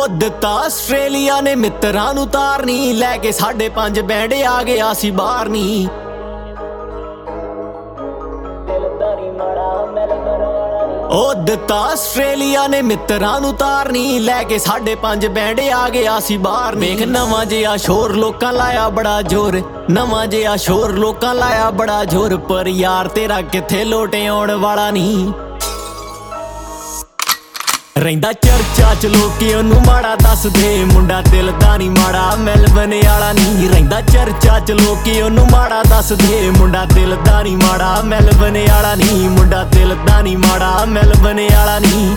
ਉਹ ਦਿੱਤਾ ਆਸਟ੍ਰੇਲੀਆ ਨੇ ਮਿੱਤਰਾਂ ਨੂੰ ਤਾਰਨੀ, ਲੈ ਕੇ 5.5 ਬੈਂਡ ਆ ਗਿਆ ਸੀ ਬਾਹਰ ਨੀ। ਉਹ ਦਿੱਤਾ ਆਸਟ੍ਰੇਲੀਆ ਨੇ ਮਿੱਤਰਾਂ ਨੂੰ ਤਾਰਨੀ, ਲੈ ਕੇ 5.5 ਬੈਂਡ ਆ ਗਿਆ ਸੀ ਬਾਹਰ ਨੀ। ਵੇਖ ਨਵਾਂ ਜਿਹਾ ਸ਼ੋਰ ਲੋਕਾਂ ਲਾਇਆ ਬੜਾ ਜ਼ੋਰ, ਨਵਾਂ ਜਿਹਾ ਸ਼ੋਰ ਲੋਕਾਂ ਲਾਇਆ ਬੜਾ ਜ਼ੋਰ, ਪਰ ਯਾਰ ਤੇਰਾ ਕਿੱਥੇ ਲੋਟ ਆਉਣ ਵਾਲਾ ਨੀ। ਰਹਿੰਦਾ ਚਰਚਾ ਚ ਲੋਕੀ ਉਹਨੂੰ ਮਾੜਾ ਦੱਸਦੇ, ਮੁੰਡਾ ਦਿਲ ਦਾ ਨੀ ਮਾੜਾ ਮੈਲਬਨ ਵਾਲਾ ਨੀ। ਰਹਿੰਦਾ ਚਰਚਾ ਚ ਲੋਕੀ ਉਹਨੂੰ ਮਾੜਾ ਦੱਸਦੇ, ਮੁੰਡਾ ਦਿਲ ਦਾ ਨੀ ਮਾੜਾ ਮੈਲਬਨ ਵਾਲਾ ਨੀ। ਮੁੰਡਾ ਦਿਲ ਦਾ ਨੀ ਮਾੜਾ ਮੈਲਬਨ ਵਾਲਾ ਨੀ।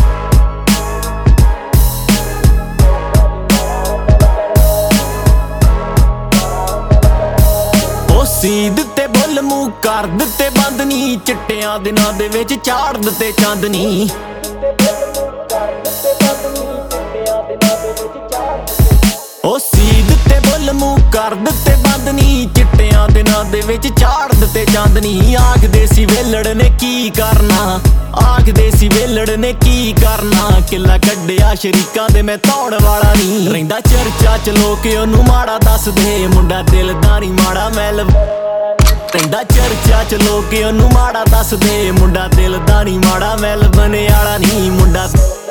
ਉਹ ਸੀ ਦਿੱਤੇ ਬੁੱਲ ਮੂੰਹ ਕਰ ਦਿੱਤੇ ਬੰਦ ਨੀ, ਚਿੱਟਿਆਂ ਦਿਨਾਂ ਦੇ ਵਿੱਚ ਚਾੜ ਦਿੱਤੇ ਚਾਂਦਨੀ। ਉਹ ਸੀ ਦਿੱਤੇ ਬੁੱਲ ਮੂੰਹ ਕਰ ਦਿੱਤੇ ਬੰਦ ਨੀ, ਚਿੱਟਿਆਂ ਦਿਨਾਂ ਦੇ ਵਿੱਚ ਚਾੜ ਦਿੱਤੇ ਚਾਂਦਨੀ। ਆਖਦੇ ਸੀ ਵੇਲੜ ਨੇ ਕੀ ਕਰਨਾ, ਆਖਦੇ ਸੀ ਵੇਲੜ ਨੇ ਕੀ ਕਰਨਾ, ਕਿੱਲਾ ਕੱਢਿਆ ਸ਼ਰੀਕਾਂ ਦੇ ਮੈਂ ਧੌਣ ਵਾਲਾ ਨੀ। ਰਹਿੰਦਾ ਚਰਚਾ ਚ ਲੋਕ ਉਹਨੂੰ ਮਾੜਾ ਦੱਸਦੇ, ਮੁੰਡਾ ਦਿਲ ਦਾ ਨੀ ਮਾੜਾ ਰਹਿੰਦਾ ਚਰਚਾ ਚ ਲੋਕ ਉਹਨੂੰ ਮਾੜਾ ਦੱਸਦੇ, ਮੁੰਡਾ ਦਿਲ ਦਾ ਨੀ ਮਾੜਾ ਮੈਲਬਨ ਵਾਲਾ ਨੀ। ਮੁੰਡਾ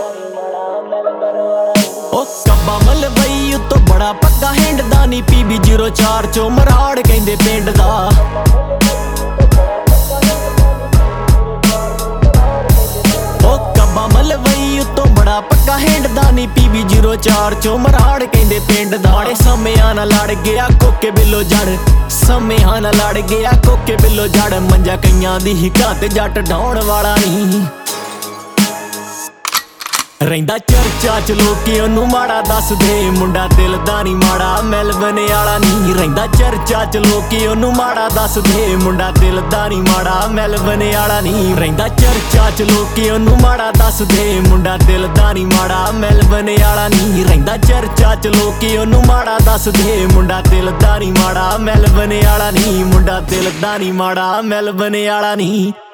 ਉਹ ਕੱਬਾ ਮਲਵਈ ਉਤੋਂ ਬੜਾ ਪੱਕਾ ਹਿੰਡਦਾ ਨੀ, PB 04 ਚੋਂ ਮਰਾੜ ਕਹਿੰਦੇ ਪਿੰਡ ਦਾ। ਉਹ ਕੱਬਾ ਮਲਵਈ ਉਤੋਂ ਬੜਾ ਪੱਕਾ ਹਿੰਡਦਾ ਨੀ, PB 04 ਚੋਂ ਮਰਾੜ ਕਹਿੰਦੇ ਪਿੰਡ ਦਾ। ਮਾੜੇ ਸਮਿਆਂ ਨਾਲ ਲੜ ਗਿਆ ਕੋਕੇ ਬਿੱਲੋ ਜੜ, ਸਮਿਆਂ ਨਾਲ ਲੜ ਗਿਆ ਕੋਕੇ ਬਿੱਲੋ ਜੜ, ਮੰਜਾ ਕਈਆਂ ਦੀ ਹਿੱਕਾਂ ਤੇ ਜੱਟ ਢਾਉਣ ਵਾਲਾ ਨੀ। ਰਹਿੰਦਾ ਚਰਚਾ ਚ ਲੋਕੀ ਉਹਨੂੰ ਮਾੜਾ ਦੱਸਦੇ, ਮੁੰਡਾ ਦਿਲ ਦਾ ਨੀ ਮਾੜਾ ਮੈਲਬਨ ਵਾਲਾ ਨੀ। ਰਹਿੰਦਾ ਚਰਚਾ ਚ ਲੋਕੀ ਉਹਨੂੰ ਮਾੜਾ ਦੱਸਦੇ, ਮੁੰਡਾ ਦਿਲ ਦਾ ਨੀ ਮਾੜਾ ਮੈਲਬਨ ਵਾਲਾ ਨੀ। ਰਹਿੰਦਾ ਚਰਚਾ ਚ ਲੋਕੀ ਉਹਨੂੰ ਮਾੜਾ ਦੱਸਦੇ, ਮੁੰਡਾ ਦਿਲ ਦਾ ਨੀ ਮਾੜਾ ਮੈਲਬਨ ਵਾਲਾ ਨੀ। ਰਹਿੰਦਾ ਚਰਚਾ ਚ ਲੋਕੀ ਉਹਨੂੰ ਮਾੜਾ ਦੱਸਦੇ, ਮੁੰਡਾ ਦਿਲ ਦਾ ਨੀ ਮਾੜਾ ਮੈਲਬਨ ਵਾਲਾ ਨੀ। ਮੁੰਡਾ ਦਿਲ ਦਾ ਨੀ ਮਾੜਾ ਮੈਲਬਨ ਵਾਲਾ ਨੀ।